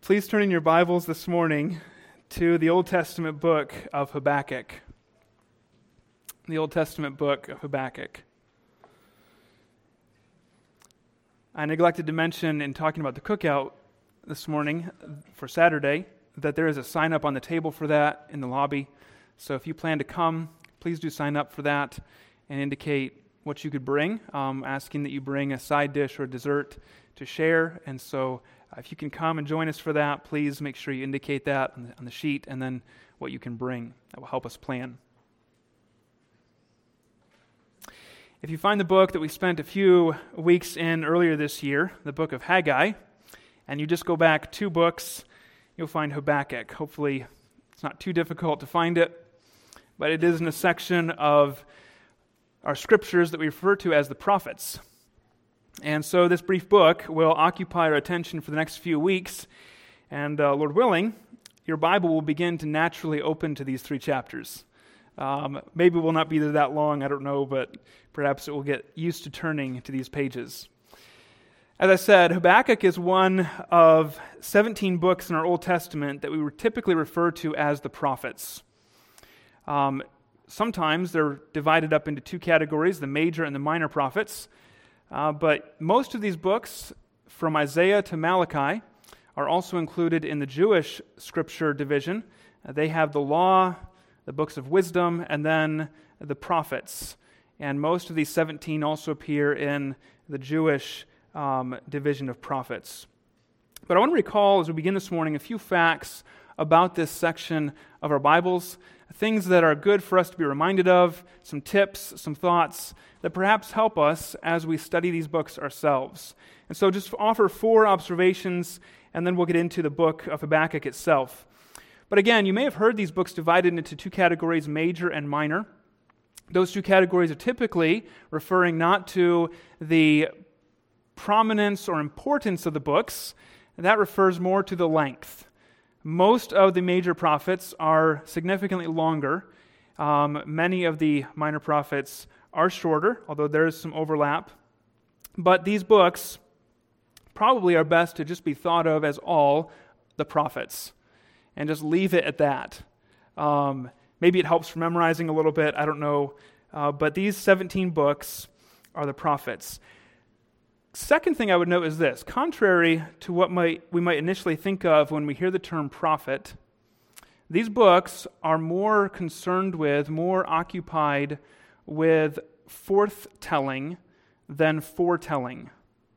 Please turn in your Bibles this morning to the Old Testament book of Habakkuk. The Old Testament book of Habakkuk. I neglected to mention in talking about the cookout this morning for Saturday that there is a sign up on the table for that in the lobby. So if you plan to come, please do sign up for that and indicate what you could bring, asking that you bring a side dish or dessert to share. And so if you can come and join us for that, please make sure you indicate that on the sheet and then what you can bring. That will help us plan. If you find the book that we spent a few weeks in earlier this year, the book of Haggai, and you just go back 2 books, you'll find Habakkuk. Hopefully it's not too difficult to find it, but it is in a section of our scriptures that we refer to as the prophets. And so this brief book will occupy our attention for the next few weeks, and Lord willing, your Bible will begin to naturally open to these 3 chapters. Maybe it will not be that long, I don't know, but perhaps it will get used to turning to these pages. As I said, Habakkuk is one of 17 books in our Old Testament that we would typically refer to as the prophets. Sometimes they're divided up into 2 categories, the major and the minor prophets. But most of these books, from Isaiah to Malachi, are also included in the Jewish scripture division. They have the law, the books of wisdom, and then the prophets. And most of these 17 also appear in the Jewish division of prophets. But I want to recall, as we begin this morning, a few facts about this section of our Bibles, things that are good for us to be reminded of, some tips, some thoughts that perhaps help us as we study these books ourselves. And so just offer 4 observations, and then we'll get into the book of Habakkuk itself. But again, you may have heard these books divided into 2 categories, major and minor. Those 2 categories are typically referring not to the prominence or importance of the books. That refers more to the length. Most of the major prophets are significantly longer. Many of the minor prophets are shorter, although there is some overlap. But these books probably are best to just be thought of as all the prophets and just leave it at that. Maybe it helps for memorizing a little bit, I don't know. But these 17 books are the prophets. Second thing I would note is this. Contrary to what we might initially think of when we hear the term prophet, these books are more concerned with, more occupied with forthtelling than foretelling.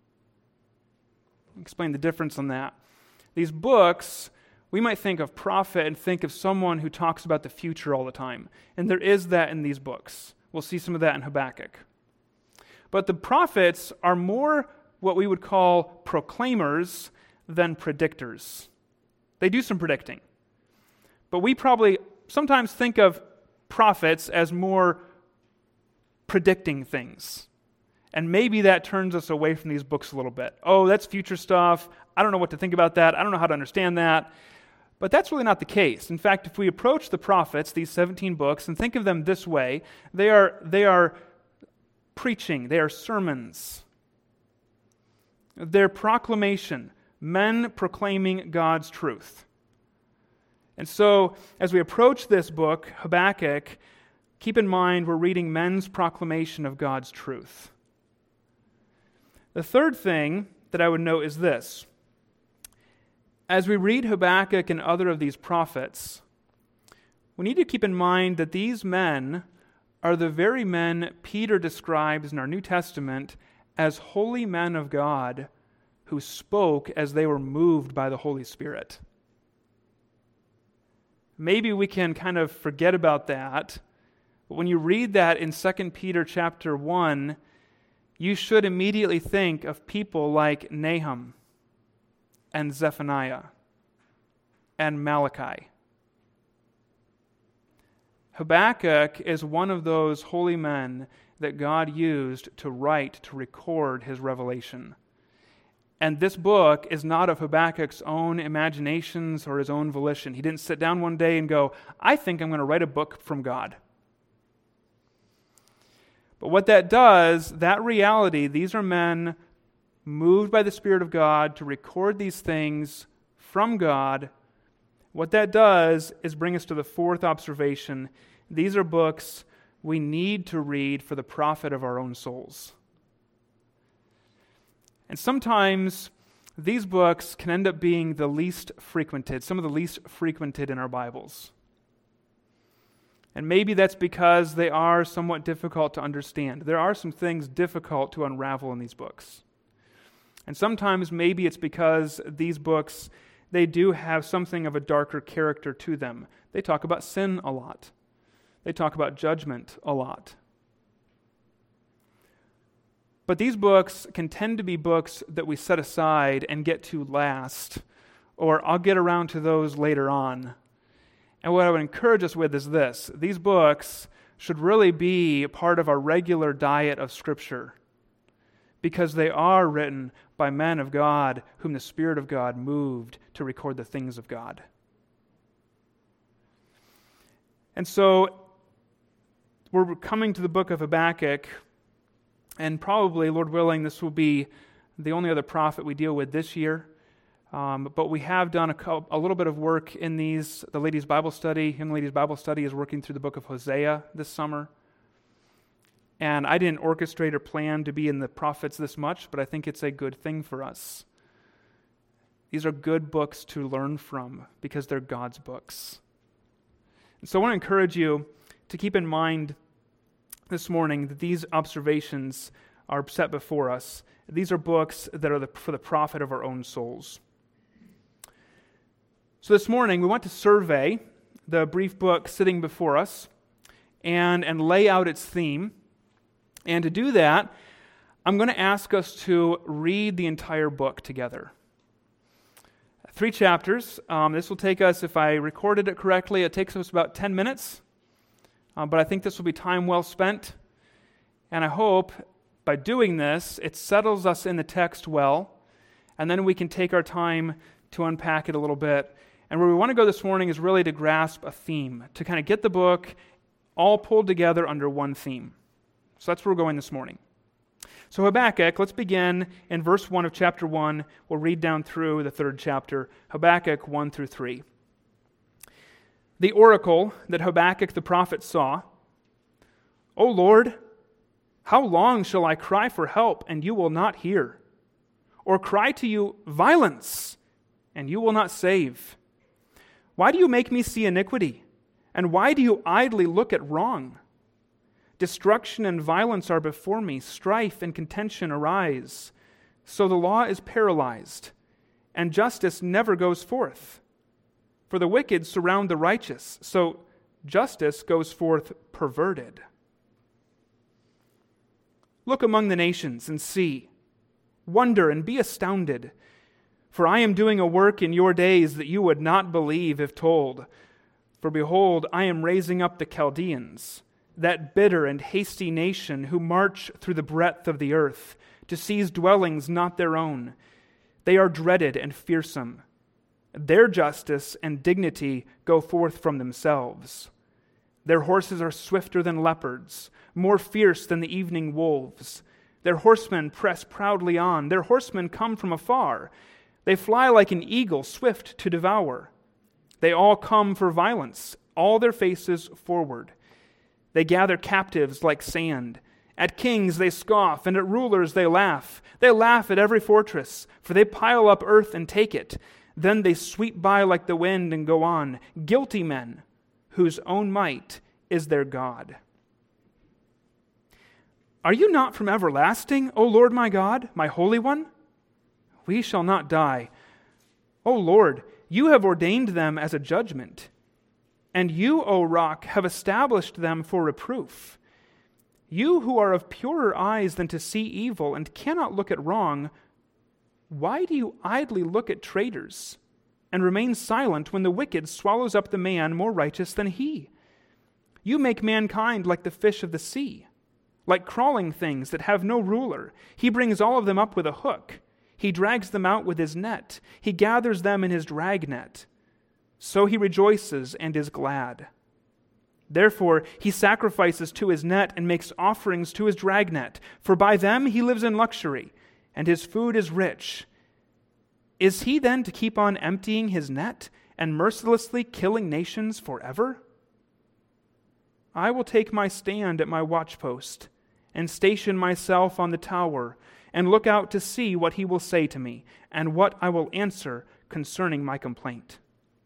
I'll explain the difference on that. These books, we might think of prophet and think of someone who talks about the future all the time. And there is that in these books. We'll see some of that in Habakkuk. But the prophets are more what we would call proclaimers than predictors. They do some predicting. But we probably sometimes think of prophets as more predicting things. And maybe that turns us away from these books a little bit. Oh, that's future stuff. I don't know what to think about that. I don't know how to understand that. But that's really not the case. In fact, if we approach the prophets, these 17 books, and think of them this way, they are preaching, they are sermons. They're proclamation, men proclaiming God's truth. And so, as we approach this book, Habakkuk, keep in mind we're reading men's proclamation of God's truth. The third thing that I would note is this. As we read Habakkuk and other of these prophets, we need to keep in mind that these men are the very men Peter describes in our New Testament as holy men of God who spoke as they were moved by the Holy Spirit. Maybe we can kind of forget about that, but when you read that in 2 Peter chapter 1, you should immediately think of people like Nahum and Zephaniah and Malachi. Habakkuk is one of those holy men that God used to record his revelation. And this book is not of Habakkuk's own imaginations or his own volition. He didn't sit down one day and go, I think I'm going to write a book from God. But what that does, that reality, these are men moved by the Spirit of God to record these things from God, what that does is bring us to the fourth observation. These are books we need to read for the profit of our own souls. And sometimes these books can end up being the least frequented, some of the least frequented in our Bibles. And maybe that's because they are somewhat difficult to understand. There are some things difficult to unravel in these books. And sometimes maybe it's because these books, they do have something of a darker character to them. They talk about sin a lot. They talk about judgment a lot. But these books can tend to be books that we set aside and get to last, or I'll get around to those later on. And what I would encourage us with is this. These books should really be part of our regular diet of Scripture, because they are written by men of God whom the Spirit of God moved to record the things of God. And so we're coming to the book of Habakkuk, and probably, Lord willing, this will be the only other prophet we deal with this year. But we have done a little bit of work in these. The Ladies' Bible Study, Young Ladies' Bible Study is working through the book of Hosea this summer. And I didn't orchestrate or plan to be in the prophets this much, but I think it's a good thing for us. These are good books to learn from because they're God's books. And so I want to encourage you to keep in mind this morning that these observations are set before us. These are books that are for the profit of our own souls. So this morning we want to survey the brief book sitting before us and lay out its theme. And to do that, I'm going to ask us to read the entire book together. 3 chapters. This will take us, if I recorded it correctly, it takes us about 10 minutes. But I think this will be time well spent. And I hope by doing this, it settles us in the text well. And then we can take our time to unpack it a little bit. And where we want to go this morning is really to grasp a theme, to kind of get the book all pulled together under one theme. So that's where we're going this morning. So Habakkuk, let's begin in verse 1 of chapter 1. We'll read down through the 3rd chapter, Habakkuk 1 through 3. The oracle that Habakkuk the prophet saw, O Lord, how long shall I cry for help, and you will not hear? Or cry to you violence, and you will not save? Why do you make me see iniquity? And why do you idly look at wrong? Destruction and violence are before me, strife and contention arise. So the law is paralyzed, and justice never goes forth. For the wicked surround the righteous, so justice goes forth perverted. Look among the nations and see. Wonder and be astounded. For I am doing a work in your days that you would not believe if told. For behold, I am raising up the Chaldeans, that bitter and hasty nation who march through the breadth of the earth to seize dwellings not their own. They are dreaded and fearsome. Their justice and dignity go forth from themselves. Their horses are swifter than leopards, more fierce than the evening wolves. Their horsemen press proudly on. Their horsemen come from afar. They fly like an eagle, swift to devour. They all come for violence, all their faces forward. They gather captives like sand. At kings they scoff, and at rulers they laugh. They laugh at every fortress, for they pile up earth and take it. Then they sweep by like the wind and go on, guilty men, whose own might is their God. Are you not from everlasting, O Lord my God, my Holy One? We shall not die. O Lord, you have ordained them as a judgment, and you, O Rock, have established them for reproof. You who are of purer eyes than to see evil and cannot look at wrong, why do you idly look at traitors and remain silent when the wicked swallows up the man more righteous than he? You make mankind like the fish of the sea, like crawling things that have no ruler. He brings all of them up with a hook. He drags them out with his net. He gathers them in his dragnet. So he rejoices and is glad. Therefore he sacrifices to his net and makes offerings to his dragnet, for by them he lives in luxury, and his food is rich. Is he then to keep on emptying his net and mercilessly killing nations forever? I will take my stand at my watchpost and station myself on the tower and look out to see what he will say to me and what I will answer concerning my complaint.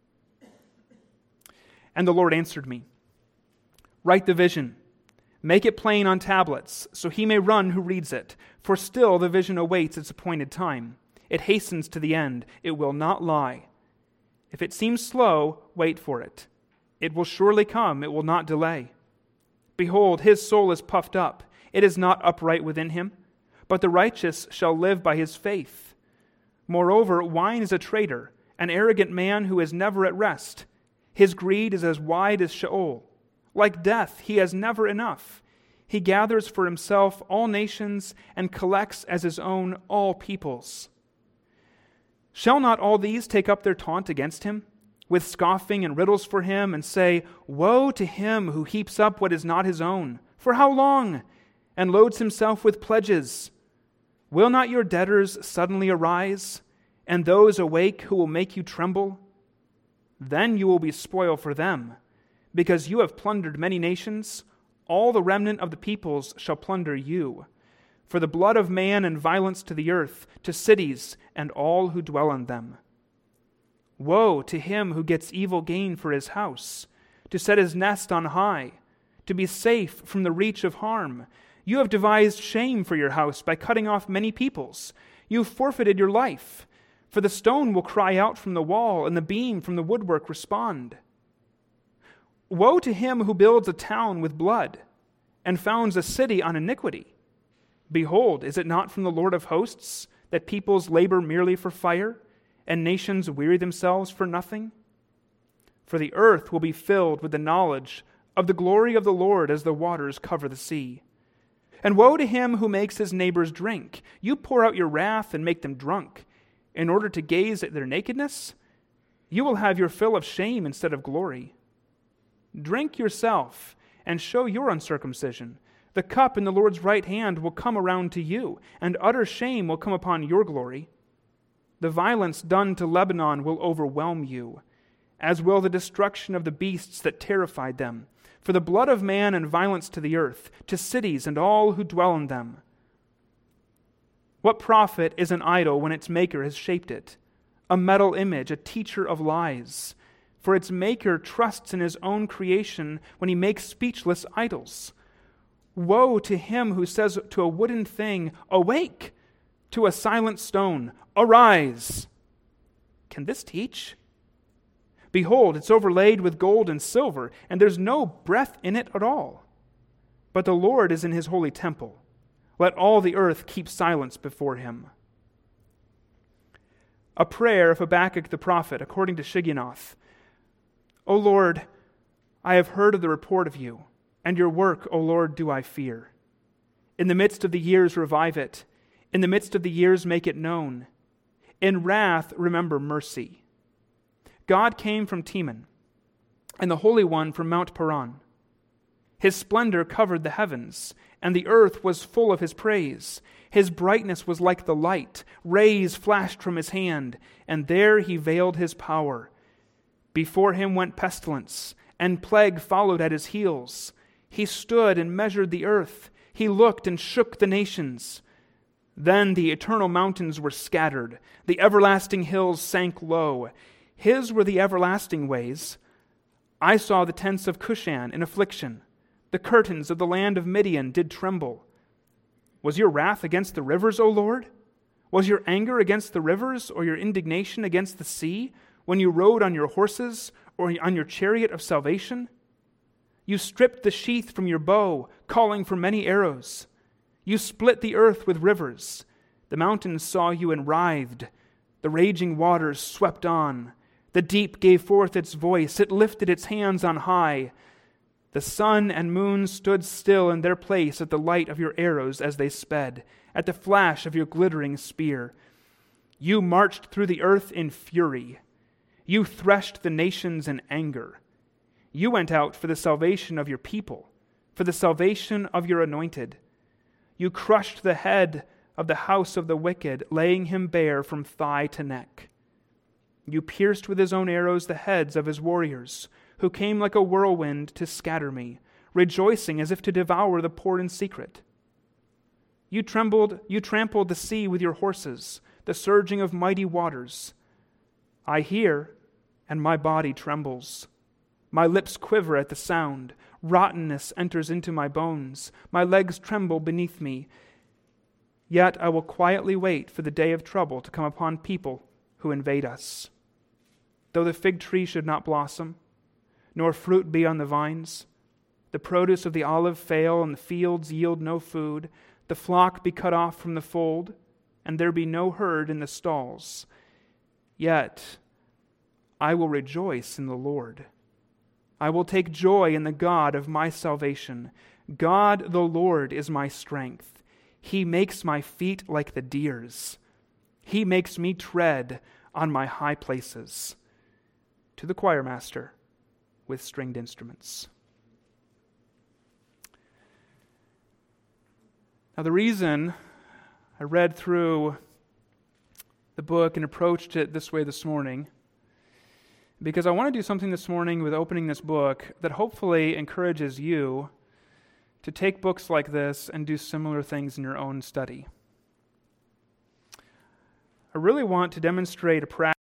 And the Lord answered me, write the vision, make it plain on tablets, so he may run who reads it. For still the vision awaits its appointed time. It hastens to the end. It will not lie. If it seems slow, wait for it. It will surely come. It will not delay. Behold, his soul is puffed up. It is not upright within him. But the righteous shall live by his faith. Moreover, wine is a traitor, an arrogant man who is never at rest. His greed is as wide as Sheol. Like death, he has never enough. He gathers for himself all nations and collects as his own all peoples. Shall not all these take up their taunt against him, with scoffing and riddles for him, and say, woe to him who heaps up what is not his own? For how long? And loads himself with pledges. Will not your debtors suddenly arise, and those awake who will make you tremble? Then you will be spoil for them, because you have plundered many nations. All the remnant of the peoples shall plunder you. For the blood of man and violence to the earth, to cities and all who dwell in them. Woe to him who gets evil gain for his house, to set his nest on high, to be safe from the reach of harm. You have devised shame for your house by cutting off many peoples. You have forfeited your life, for the stone will cry out from the wall, and the beam from the woodwork respond. Woe to him who builds a town with blood, and founds a city on iniquity. Behold, is it not from the Lord of hosts that peoples labor merely for fire, and nations weary themselves for nothing? For the earth will be filled with the knowledge of the glory of the Lord as the waters cover the sea. And woe to him who makes his neighbors drink. You pour out your wrath and make them drunk, in order to gaze at their nakedness. You will have your fill of shame instead of glory. Drink yourself and show your uncircumcision. The cup in the Lord's right hand will come around to you, and utter shame will come upon your glory. The violence done to Lebanon will overwhelm you, as will the destruction of the beasts that terrified them. For the blood of man and violence to the earth, to cities and all who dwell in them. What profit is an idol when its maker has shaped it? A metal image, a teacher of lies. For its maker trusts in his own creation when he makes speechless idols. Woe to him who says to a wooden thing, awake, to a silent stone, arise. Can this teach? Behold, it's overlaid with gold and silver, and there's no breath in it at all. But the Lord is in his holy temple. Let all the earth keep silence before him. A prayer of Habakkuk the prophet, according to Shigionoth. O Lord, I have heard of the report of you, and your work, O Lord, do I fear. In the midst of the years revive it. In the midst of the years make it known. In wrath remember mercy. God came from Teman, and the Holy One from Mount Paran. His splendor covered the heavens, and the earth was full of his praise. His brightness was like the light. Rays flashed from his hand, and there he veiled his power. Before him went pestilence, and plague followed at his heels. He stood and measured the earth. He looked and shook the nations. Then the eternal mountains were scattered. The everlasting hills sank low. His were the everlasting ways. I saw the tents of Cushan in affliction. The curtains of the land of Midian did tremble. Was your wrath against the rivers, O Lord? Was your anger against the rivers, or your indignation against the sea, when you rode on your horses, or on your chariot of salvation? You stripped the sheath from your bow, calling for many arrows. You split the earth with rivers. The mountains saw you and writhed. The raging waters swept on. The deep gave forth its voice. It lifted its hands on high. The sun and moon stood still in their place at the light of your arrows as they sped, at the flash of your glittering spear. You marched through the earth in fury. You threshed the nations in anger. You went out for the salvation of your people, for the salvation of your anointed. You crushed the head of the house of the wicked, laying him bare from thigh to neck. You pierced with his own arrows the heads of his warriors, who came like a whirlwind to scatter me, rejoicing as if to devour the poor in secret. You trampled the sea with your horses, the surging of mighty waters. I hear, and my body trembles. My lips quiver at the sound. Rottenness enters into my bones. My legs tremble beneath me. Yet I will quietly wait for the day of trouble to come upon people who invade us. Though the fig tree should not blossom, nor fruit be on the vines, the produce of the olive fail, and the fields yield no food, the flock be cut off from the fold, and there be no herd in the stalls, yet I will rejoice in the Lord. I will take joy in the God of my salvation. God the Lord is my strength. He makes my feet like the deer's. He makes me tread on my high places. To the choir master with stringed instruments. Now, the reason I read through the book and approached it this way this morning, because I want to do something this morning with opening this book that hopefully encourages you to take books like this and do similar things in your own study. I really want to demonstrate a practice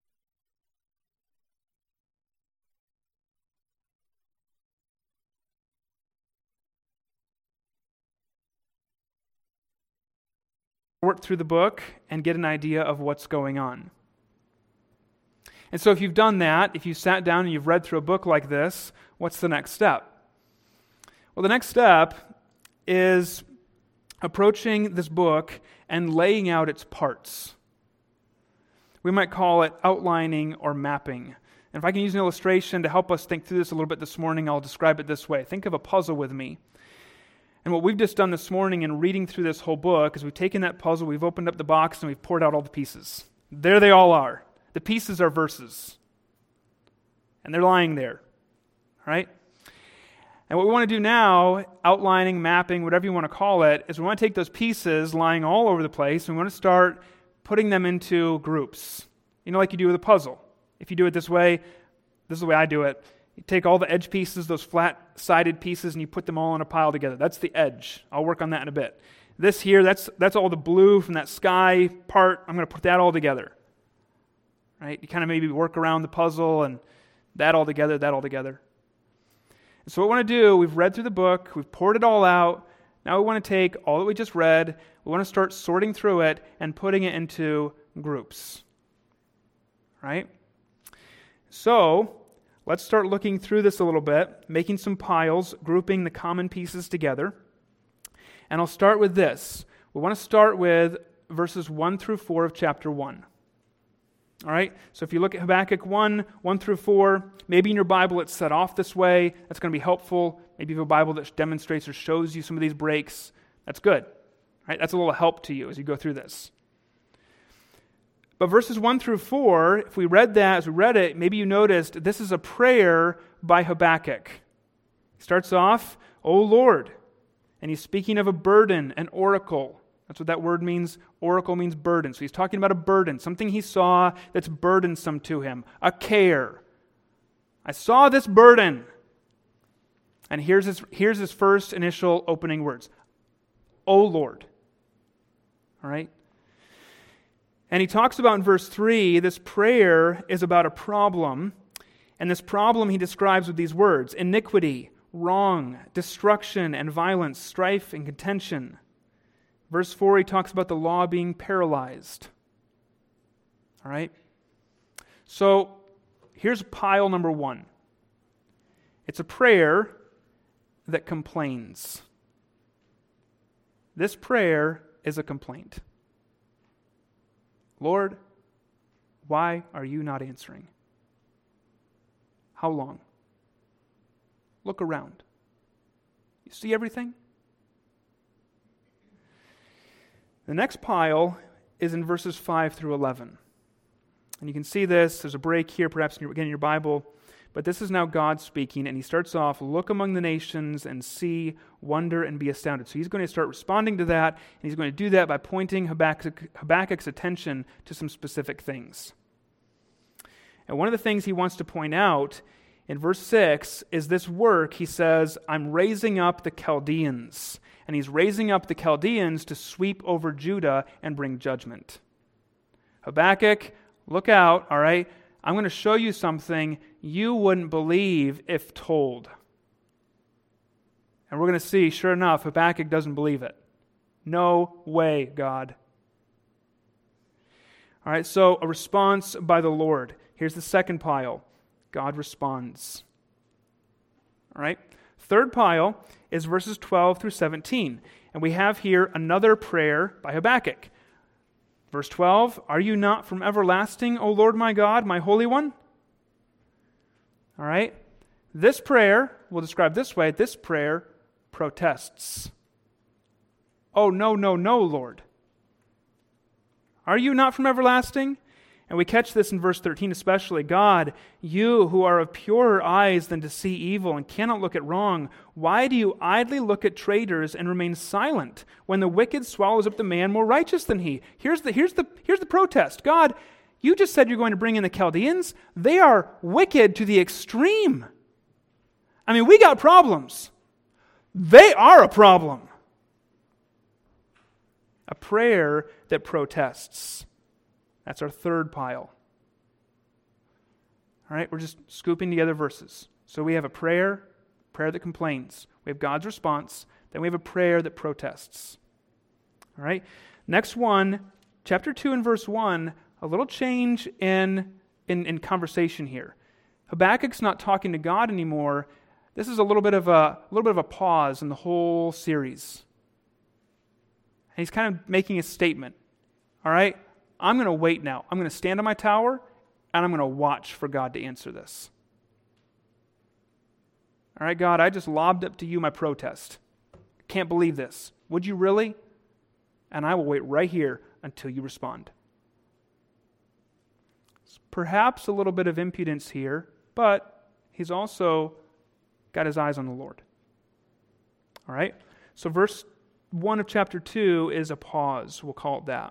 work through the book and get an idea of what's going on. And so if you've done that, if you sat down and you've read through a book like this, what's the next step? Well, the next step is approaching this book and laying out its parts. We might call it outlining or mapping. And if I can use an illustration to help us think through this a little bit this morning, I'll describe it this way. Think of a puzzle with me. And what we've just done this morning in reading through this whole book is we've taken that puzzle, we've opened up the box, and we've poured out all the pieces. There they all are. The pieces are verses. And they're lying there. Right? And what we want to do now, outlining, mapping, whatever you want to call it, is we want to take those pieces lying all over the place and we want to start putting them into groups. You know, like you do with a puzzle. If you do it this way, this is the way I do it. You take all the edge pieces, those flat-sided pieces, and you put them all in a pile together. That's the edge. I'll work on that in a bit. This here, that's all the blue from that sky part. I'm going to put that all together. Right? You kind of maybe work around the puzzle and that all together, that all together. And so what we want to do, we've read through the book, we've poured it all out. Now we want to take all that we just read, we want to start sorting through it and putting it into groups. Right? So, let's start looking through this a little bit, making some piles, grouping the common pieces together. And I'll start with this. We want to start with verses 1 through 4 of chapter 1. All right? So if you look at Habakkuk 1 through 4, maybe in your Bible it's set off this way. That's going to be helpful. Maybe you have a Bible that demonstrates or shows you some of these breaks. That's good. Right? That's a little help to you as you go through this. But verses 1 through 4, if we read that, as we read it, maybe you noticed this is a prayer by Habakkuk. He starts off, O Lord, and he's speaking of a burden, an oracle. That's what that word means. Oracle means burden. So he's talking about a burden, something he saw that's burdensome to him, a care. I saw this burden. And here's his first initial opening words. O Lord. All right? And he talks about in verse 3, this prayer is about a problem. And this problem he describes with these words: iniquity, wrong, destruction and violence, strife and contention. Verse 4, he talks about the law being paralyzed. All right? So, here's pile number 1. It's a prayer that complains. This prayer is a complaint. Lord, why are you not answering? How long? Look around. You see everything? The next pile is in verses 5 through 11. And you can see this. There's a break here, perhaps again in your Bible. But this is now God speaking, and he starts off, look among the nations and see, wonder, and be astounded. So he's going to start responding to that, and he's going to do that by pointing Habakkuk's attention to some specific things. And one of the things he wants to point out in verse 6 is this work. He says, I'm raising up the Chaldeans. And he's raising up the Chaldeans to sweep over Judah and bring judgment. Habakkuk, look out, all right? I'm going to show you something you wouldn't believe if told. And we're going to see, sure enough, Habakkuk doesn't believe it. No way, God. All right, so a response by the Lord. Here's the second pile. God responds. All right, third pile is verses 12 through 17. And we have here another prayer by Habakkuk. Verse 12, are you not from everlasting, O Lord my God, my Holy One? All right, this prayer, we'll describe this way, this prayer protests. Oh, no, no, no, Lord. Are you not from everlasting? And we catch this in verse 13 especially. God, you who are of purer eyes than to see evil and cannot look at wrong, why do you idly look at traitors and remain silent when the wicked swallows up the man more righteous than he? Here's the protest. God, you just said you're going to bring in the Chaldeans. They are wicked to the extreme. I mean, we got problems. They are a problem. A prayer that protests. That's our third pile. All right, we're just scooping together verses. So we have a prayer that complains. We have God's response. Then we have a prayer that protests. All right, next one, chapter 2 and verse 1, a little change in conversation here. Habakkuk's not talking to God anymore. This is a little bit of a pause in the whole series. And he's kind of making a statement. All right? I'm going to wait now. I'm going to stand on my tower, and I'm going to watch for God to answer this. All right, God, I just lobbed up to you my protest. Can't believe this. Would you really? And I will wait right here until you respond. Perhaps a little bit of impudence here, but he's also got his eyes on the Lord. All right? So verse 1 of chapter 2 is a pause. We'll call it that.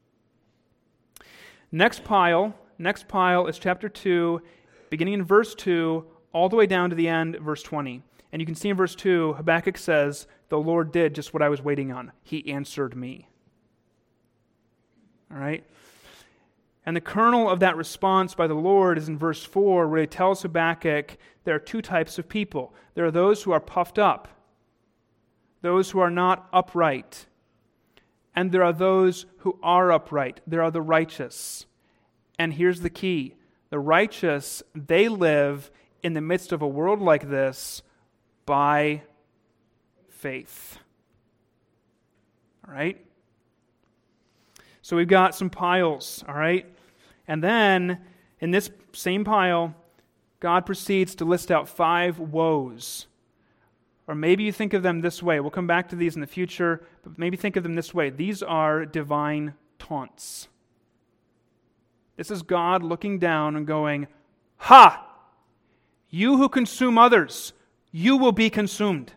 Next pile is chapter 2, beginning in verse 2, all the way down to the end, verse 20. And you can see in verse 2, Habakkuk says, the Lord did just what I was waiting on. He answered me. All right? And the kernel of that response by the Lord is in verse 4, where he tells Habakkuk there are two types of people. There are those who are puffed up, those who are not upright. And there are those who are upright. There are the righteous. And here's the key. The righteous, they live in the midst of a world like this by faith. All right? So we've got some piles, all right? And then, in this same pile, God proceeds to list out 5 woes. Or maybe you think of them this way. We'll come back to these in the future, but maybe think of them this way. These are divine taunts. This is God looking down and going, ha! You who consume others, you will be consumed.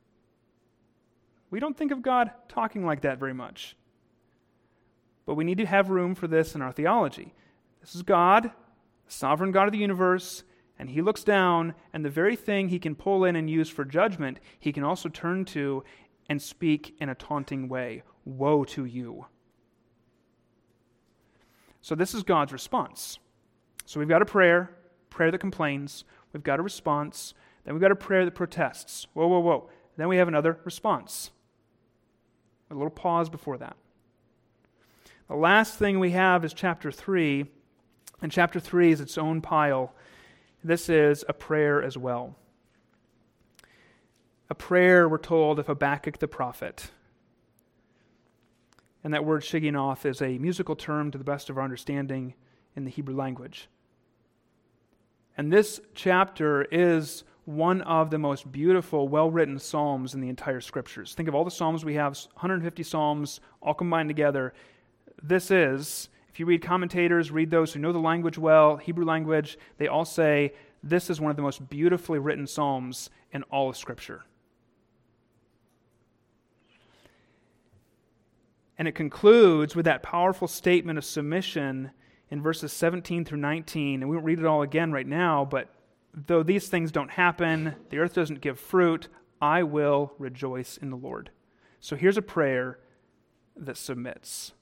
We don't think of God talking like that very much. But we need to have room for this in our theology. This is God, the sovereign God of the universe, and he looks down, and the very thing he can pull in and use for judgment, he can also turn to and speak in a taunting way. Woe to you. So this is God's response. So we've got a prayer that complains. We've got a response. Then we've got a prayer that protests. Whoa, whoa, whoa. Then we have another response. A little pause before that. The last thing we have is chapter 3, and chapter 3 is its own pile. This is a prayer as well. A prayer, we're told, of Habakkuk the prophet. And that word Shigionoth is a musical term to the best of our understanding in the Hebrew language. And this chapter is one of the most beautiful, well-written psalms in the entire Scriptures. Think of all the psalms we have, 150 psalms, all combined together. This is, if you read commentators, read those who know the language well, Hebrew language, they all say this is one of the most beautifully written psalms in all of Scripture. And it concludes with that powerful statement of submission in verses 17 through 19. And we won't read it all again right now, but though these things don't happen, the earth doesn't give fruit, I will rejoice in the Lord. So here's a prayer that submits.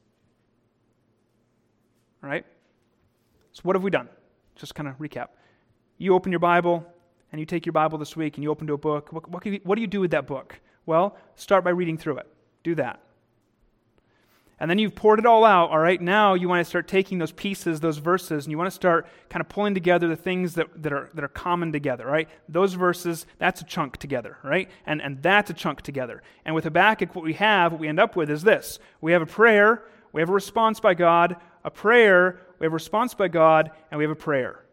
All right? So what have we done? Just kind of recap. You open your Bible, and you take your Bible this week, and you open to a book. What do you do with that book? Well, start by reading through it. Do that. And then you've poured it all out, all right? Now you want to start taking those pieces, those verses, and you want to start kind of pulling together the things that are common together, right? Those verses, that's a chunk together, right? And that's a chunk together. And with Habakkuk, what we end up with is this. We have a prayer, we have a response by God, a prayer, we have a response by God, and we have a prayer.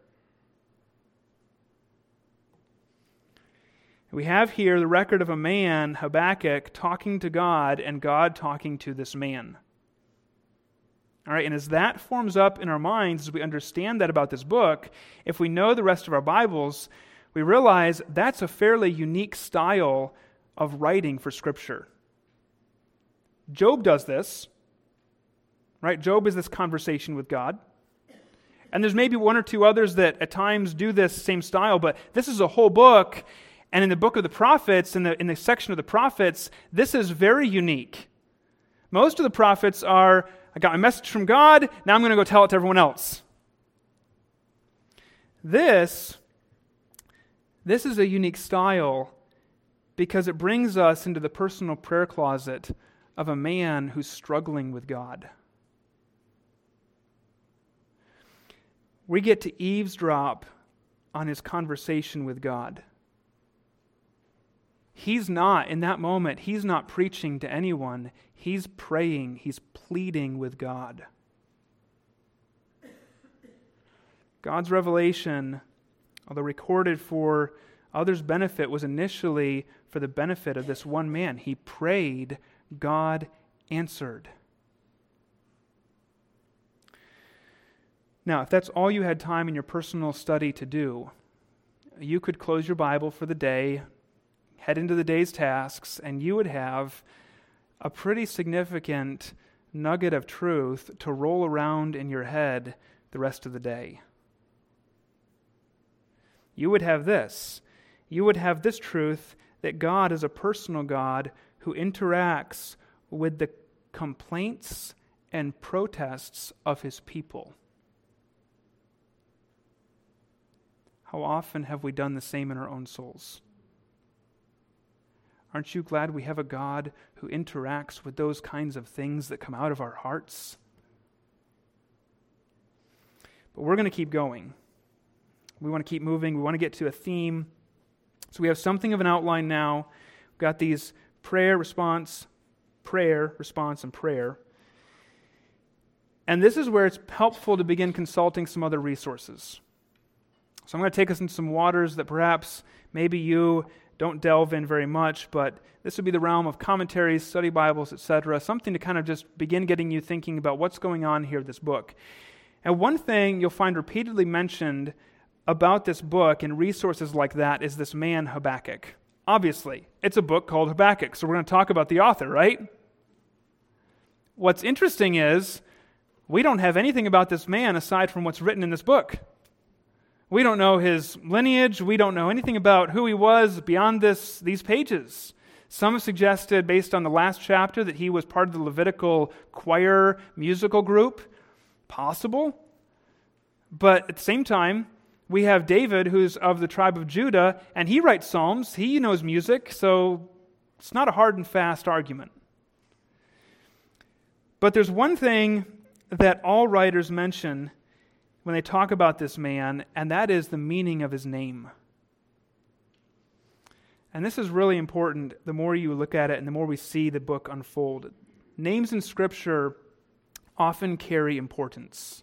We have here the record of a man, Habakkuk, talking to God, and God talking to this man. All right, and as that forms up in our minds, as we understand that about this book, if we know the rest of our Bibles, we realize that's a fairly unique style of writing for Scripture. Job does this, right? Job is this conversation with God. And there's maybe one or two others that at times do this same style, but this is a whole book. And in the book of the prophets, in the section of the prophets, this is very unique. Most of the prophets are, I got my message from God, now I'm going to go tell it to everyone else. This is a unique style because it brings us into the personal prayer closet of a man who's struggling with God. We get to eavesdrop on his conversation with God. He's not, in that moment, he's not preaching to anyone. He's praying, he's pleading with God. God's revelation, although recorded for others' benefit, was initially for the benefit of this one man. He prayed, God answered. Now, if that's all you had time in your personal study to do, you could close your Bible for the day, head into the day's tasks, and you would have a pretty significant nugget of truth to roll around in your head the rest of the day. You would have this. You would have this truth that God is a personal God who interacts with the complaints and protests of his people. How often have we done the same in our own souls? Aren't you glad we have a God who interacts with those kinds of things that come out of our hearts? But we're going to keep going. We want to keep moving. We want to get to a theme. So we have something of an outline now. We've got these prayer, response, and prayer. And this is where it's helpful to begin consulting some other resources. So I'm going to take us into some waters that perhaps maybe you don't delve in very much, but this would be the realm of commentaries, study Bibles, etc., something to kind of just begin getting you thinking about what's going on here with this book. And one thing you'll find repeatedly mentioned about this book and resources like that is this man Habakkuk. Obviously, it's a book called Habakkuk, so we're going to talk about the author, right? What's interesting is we don't have anything about this man aside from what's written in this book. We don't know his lineage. We don't know anything about who he was beyond these pages. Some have suggested, based on the last chapter, that he was part of the Levitical choir musical group. Possible. But at the same time, we have David, who's of the tribe of Judah, and he writes psalms. He knows music, so it's not a hard and fast argument. But there's one thing that all writers mention when they talk about this man, and that is the meaning of his name. And this is really important the more you look at it and the more we see the book unfold. Names in Scripture often carry importance.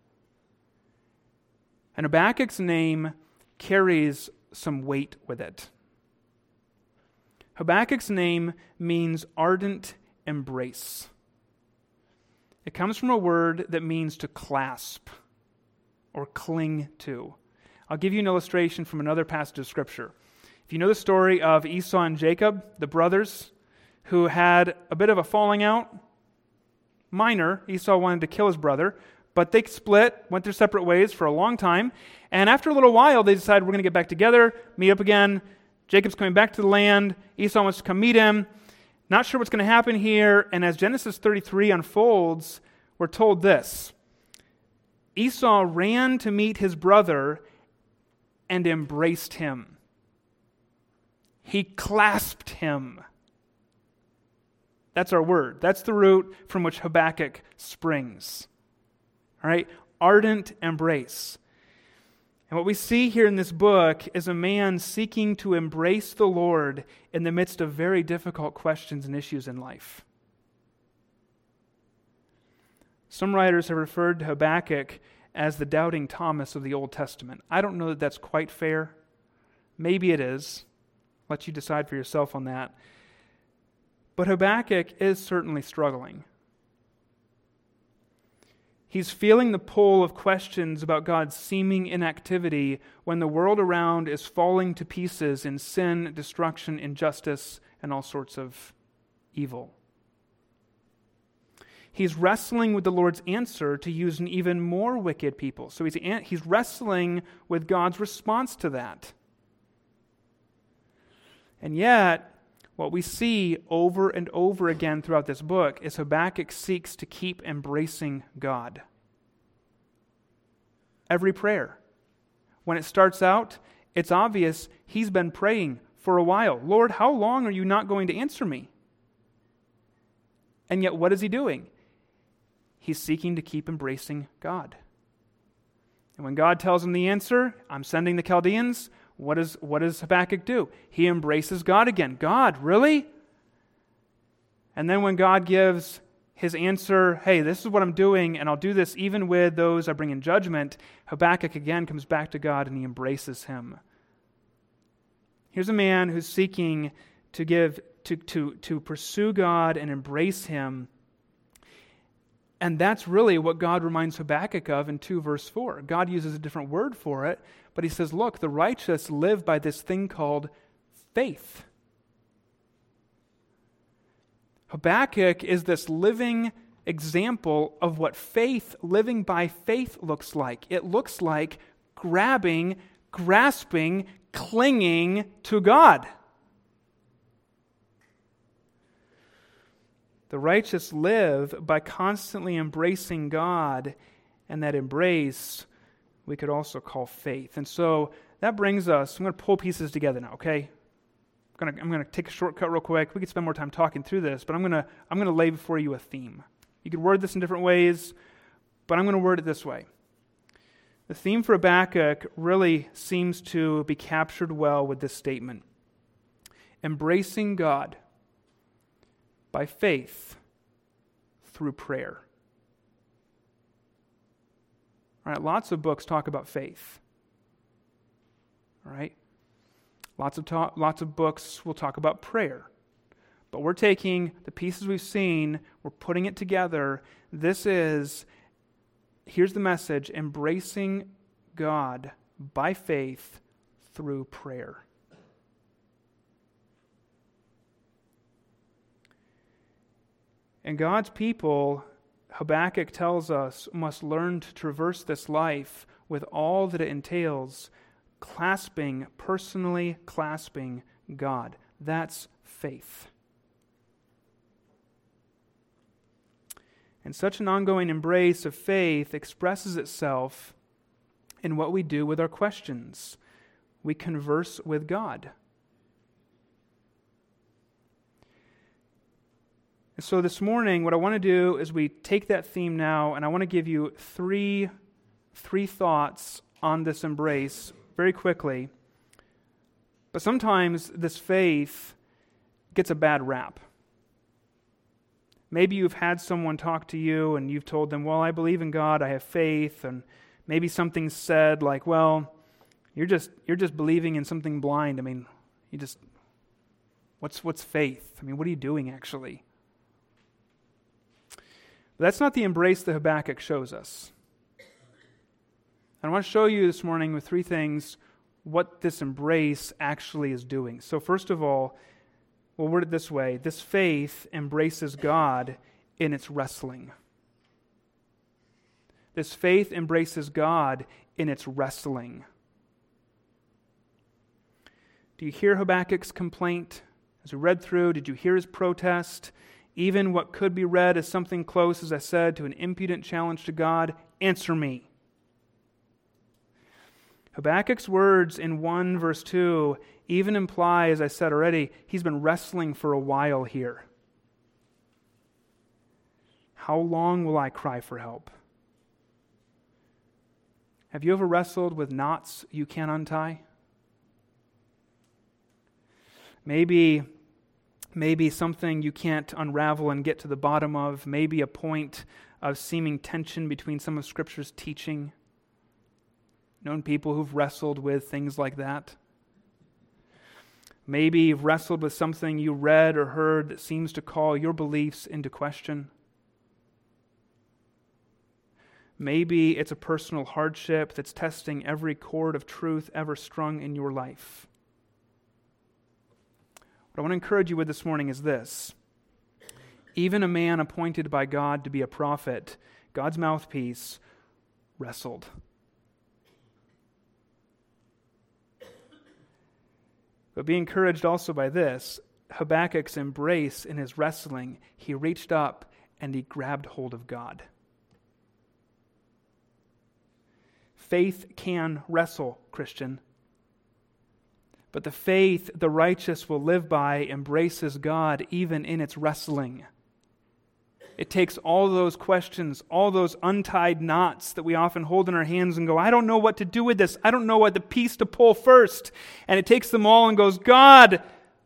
And Habakkuk's name carries some weight with it. Habakkuk's name means ardent embrace. It comes from a word that means to clasp or cling to. I'll give you an illustration from another passage of Scripture. If you know the story of Esau and Jacob, the brothers, who had a bit of a falling out, minor. Esau wanted to kill his brother, but they split, went their separate ways for a long time, and after a little while, they decided we're going to get back together, meet up again. Jacob's coming back to the land. Esau wants to come meet him. Not sure what's going to happen here, and as Genesis 33 unfolds, we're told this. Esau ran to meet his brother and embraced him. He clasped him. That's our word. That's the root from which Habakkuk springs. All right? Ardent embrace. And what we see here in this book is a man seeking to embrace the Lord in the midst of very difficult questions and issues in life. Some writers have referred to Habakkuk as the doubting Thomas of the Old Testament. I don't know that that's quite fair. Maybe it is. Let you decide for yourself on that. But Habakkuk is certainly struggling. He's feeling the pull of questions about God's seeming inactivity when the world around is falling to pieces in sin, destruction, injustice, and all sorts of evil. He's wrestling with the Lord's answer to use an even more wicked people. So he's wrestling with God's response to that. And yet, what we see over and over again throughout this book is Habakkuk seeks to keep embracing God. Every prayer. When it starts out, it's obvious he's been praying for a while. Lord, how long are you not going to answer me? And yet, what is he doing? He's seeking to keep embracing God. And when God tells him the answer, I'm sending the Chaldeans, what does Habakkuk do? He embraces God again. God, really? And then when God gives his answer, hey, this is what I'm doing, and I'll do this even with those I bring in judgment, Habakkuk again comes back to God and he embraces him. Here's a man who's seeking to pursue God and embrace him. And that's really what God reminds Habakkuk of in 2 verse 4. God uses a different word for it, but he says, look, the righteous live by this thing called faith. Habakkuk is this living example of what faith, living by faith looks like. It looks like grabbing, grasping, clinging to God. The righteous live by constantly embracing God, and that embrace we could also call faith. And so that brings us, I'm going to pull pieces together now, okay? I'm going to take a shortcut real quick. We could spend more time talking through this, but I'm going to lay before you a theme. You could word this in different ways, but I'm going to word it this way. The theme for Habakkuk really seems to be captured well with this statement. Embracing God by faith through prayer. All right, lots of books talk about faith. All right? Lots of books will talk about prayer. But we're taking the pieces we've seen, we're putting it together. Here's the message, embracing God by faith through prayer. And God's people, Habakkuk tells us, must learn to traverse this life with all that it entails, personally clasping God. That's faith. And such an ongoing embrace of faith expresses itself in what we do with our questions. We converse with God. And so this morning, what I want to do is we take that theme now, and I want to give you three thoughts on this embrace very quickly. But sometimes this faith gets a bad rap. Maybe you've had someone talk to you and you've told them, well, I believe in God, I have faith, and maybe something's said like, well, you're just believing in something blind. I mean, what's faith? I mean, what are you doing actually? But that's not the embrace that Habakkuk shows us. I want to show you this morning with three things what this embrace actually is doing. So first of all, we'll word it this way. This faith embraces God in its wrestling. This faith embraces God in its wrestling. Do you hear Habakkuk's complaint? As we read through, did you hear his protest? Even what could be read as something close, as I said, to an impudent challenge to God, answer me. Habakkuk's words in 1 verse 2 even imply, as I said already, he's been wrestling for a while here. How long will I cry for help? Have you ever wrestled with knots you can't untie? Maybe something you can't unravel and get to the bottom of. Maybe a point of seeming tension between some of Scripture's teaching. Known people who've wrestled with things like that. Maybe you've wrestled with something you read or heard that seems to call your beliefs into question. Maybe it's a personal hardship that's testing every chord of truth ever strung in your life. What I want to encourage you with this morning is this. Even a man appointed by God to be a prophet, God's mouthpiece, wrestled. But be encouraged also by this. Habakkuk's embrace in his wrestling, he reached up and he grabbed hold of God. Faith can wrestle, Christian. But the faith the righteous will live by embraces God even in its wrestling. It takes all those questions, all those untied knots that we often hold in our hands and go, I don't know what to do with this. I don't know what the piece to pull first. And it takes them all and goes, God,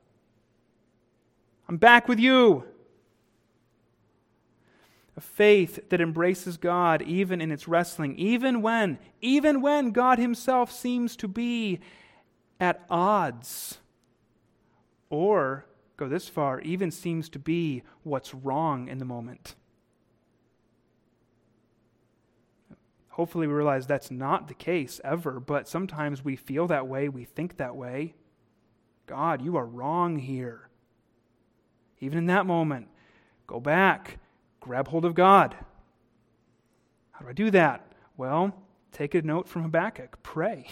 I'm back with you. A faith that embraces God even in its wrestling, even when God himself seems to be at odds, or, go this far, even seems to be what's wrong in the moment. Hopefully we realize that's not the case ever, but sometimes we feel that way, we think that way. God, you are wrong here. Even in that moment, go back, grab hold of God. How do I do that? Well, take a note from Habakkuk. Pray.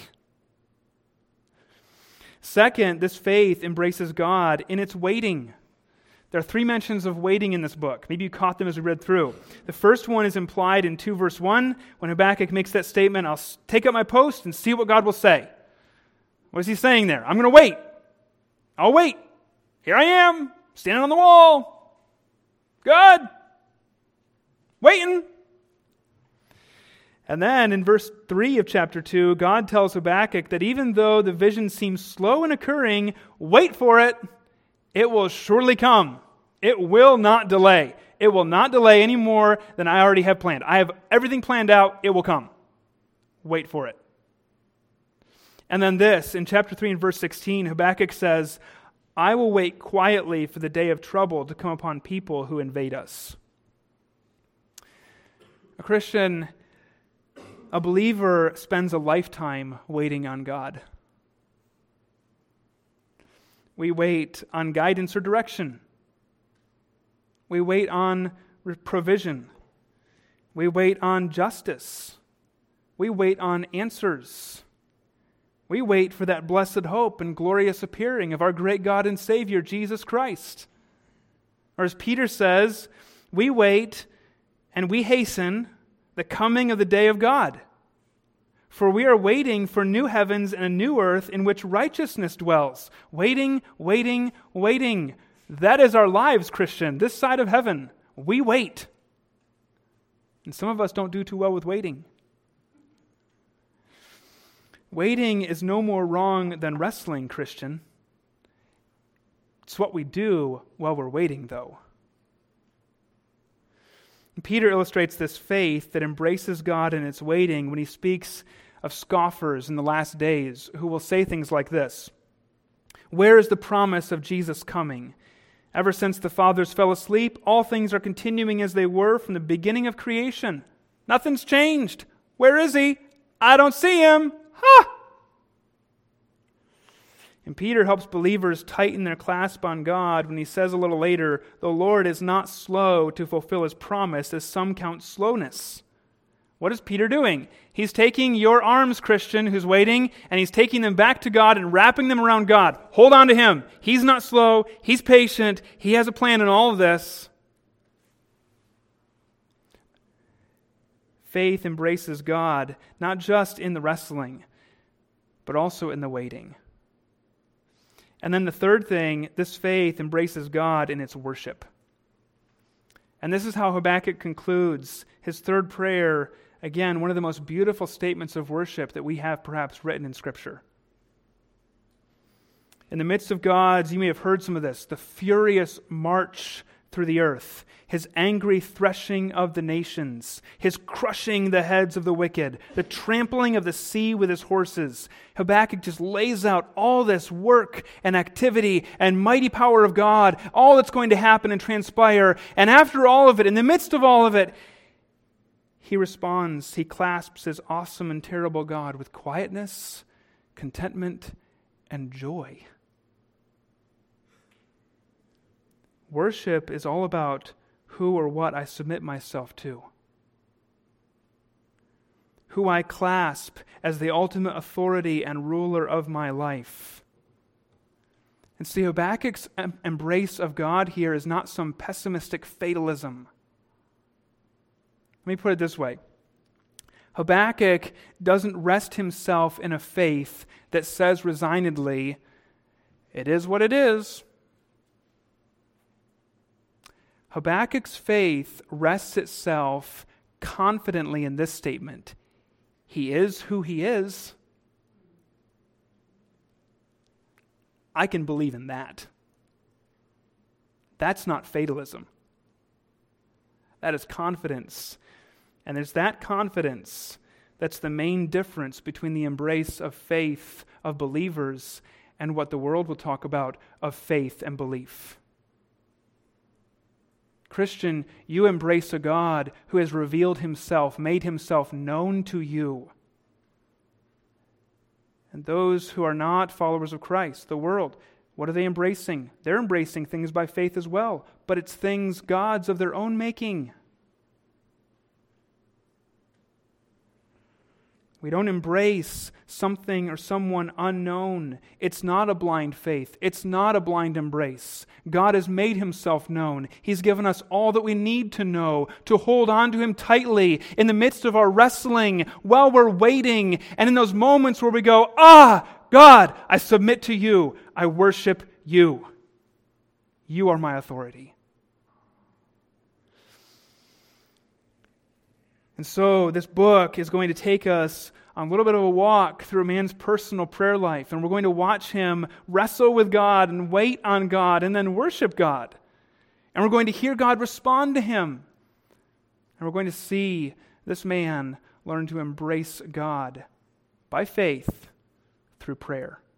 Second, this faith embraces God in its waiting. There are three mentions of waiting in this book. Maybe you caught them as we read through. The first one is implied in 2 verse 1 when Habakkuk makes that statement, I'll take up my post and see what God will say. What is he saying there? I'm going to wait. I'll wait. Here I am, standing on the wall. Good. Waiting. And then in verse 3 of chapter 2, God tells Habakkuk that even though the vision seems slow in occurring, wait for it. It will surely come. It will not delay. It will not delay any more than I already have planned. I have everything planned out. It will come. Wait for it. And then this, in chapter 3 and verse 16, Habakkuk says, I will wait quietly for the day of trouble to come upon people who invade us. A Christian, a believer spends a lifetime waiting on God. We wait on guidance or direction. We wait on provision. We wait on justice. We wait on answers. We wait for that blessed hope and glorious appearing of our great God and Savior, Jesus Christ. Or as Peter says, we wait and we hasten the coming of the day of God. For we are waiting for new heavens and a new earth in which righteousness dwells. Waiting, waiting, waiting. That is our lives, Christian. This side of heaven, we wait. And some of us don't do too well with waiting. Waiting is no more wrong than wrestling, Christian. It's what we do while we're waiting, though. Peter illustrates this faith that embraces God in its waiting when he speaks of scoffers in the last days who will say things like this. Where is the promise of Jesus coming? Ever since the fathers fell asleep, all things are continuing as they were from the beginning of creation. Nothing's changed. Where is he? I don't see him. Ha! And Peter helps believers tighten their clasp on God when he says a little later, the Lord is not slow to fulfill his promise, as some count slowness. What is Peter doing? He's taking your arms, Christian, who's waiting, and he's taking them back to God and wrapping them around God. Hold on to him. He's not slow. He's patient. He has a plan in all of this. Faith embraces God, not just in the wrestling, but also in the waiting. And then the third thing, this faith embraces God in its worship. And this is how Habakkuk concludes his third prayer. Again, one of the most beautiful statements of worship that we have perhaps written in Scripture. In the midst of God's, you may have heard some of this, the furious march through the earth, his angry threshing of the nations, his crushing the heads of the wicked, the trampling of the sea with his horses. Habakkuk just lays out all this work and activity and mighty power of God, all that's going to happen and transpire. And after all of it, in the midst of all of it, he responds, he clasps his awesome and terrible God with quietness, contentment, and joy. Worship is all about who or what I submit myself to, who I clasp as the ultimate authority and ruler of my life. And see, Habakkuk's embrace of God here is not some pessimistic fatalism. Let me put it this way. Habakkuk doesn't rest himself in a faith that says resignedly, it is what it is. Habakkuk's faith rests itself confidently in this statement. He is who he is. I can believe in that. That's not fatalism. That is confidence. And there's that confidence that's the main difference between the embrace of faith of believers and what the world will talk about of faith and belief. Christian, you embrace a God who has revealed himself, made himself known to you. And those who are not followers of Christ, the world, what are they embracing? They're embracing things by faith as well, but it's things, gods of their own making. We don't embrace something or someone unknown. It's not a blind faith. It's not a blind embrace. God has made himself known. He's given us all that we need to know, to hold on to him tightly in the midst of our wrestling, while we're waiting, and in those moments where we go, God, I submit to you. I worship you. You are my authority. And so this book is going to take us on a little bit of a walk through a man's personal prayer life. And we're going to watch him wrestle with God and wait on God and then worship God. And we're going to hear God respond to him. And we're going to see this man learn to embrace God by faith through prayer.